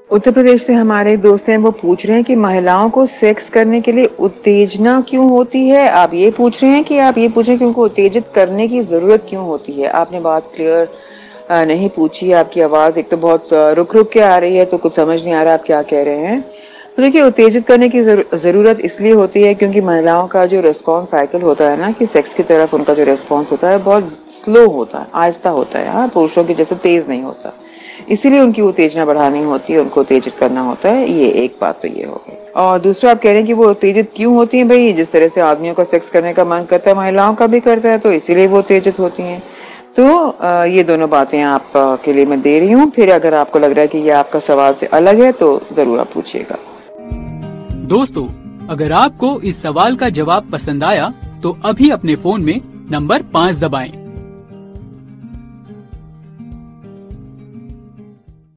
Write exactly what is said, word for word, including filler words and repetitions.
उत्तर प्रदेश से हमारे एक दोस्त हैं, वो पूछ रहे हैं कि महिलाओं को सेक्स करने के लिए उत्तेजना क्यों होती है। आप ये पूछ रहे हैं कि आप ये पूछ रहे हैं कि उनको उत्तेजित करने की ज़रूरत क्यों होती है। आपने बात क्लियर नहीं पूछी। आपकी आवाज़ एक तो बहुत रुक रुक के आ रही है, तो कुछ समझ नहीं आ रहा आप क्या कह रहे हैं। तो देखिए, उत्तेजित करने की ज़रूरत इसलिए होती है क्योंकि महिलाओं का जो रिस्पॉन्स साइकिल होता है ना, कि सेक्स की तरफ उनका जो रिस्पॉन्स होता है बहुत स्लो होता है, आहिस्ता होता है। हाँ, पुरुषों के जैसे तेज़ नहीं होता, इसीलिए उनकी उत्तेजना बढ़ानी होती है, उनको उत्तेजित करना होता है। ये एक बात तो ये हो गई। और दूसरा, आप कह रहे हैं कि वो उत्तेजित क्यों होती हैं। भाई, जिस तरह से आदमियों का सेक्स करने का मन करता है, महिलाओं का भी करता है, तो इसीलिए वो उत्तेजित होती हैं। तो ये दोनों बातें आप के लिए मैं दे रही हूँ। फिर अगर आपको लग रहा है कि ये आपका सवाल से अलग है तो जरूर आप पूछिएगा। दोस्तों, अगर आपको इस सवाल का जवाब पसंद आया तो अभी अपने फोन में नंबर पाँच दबाएं।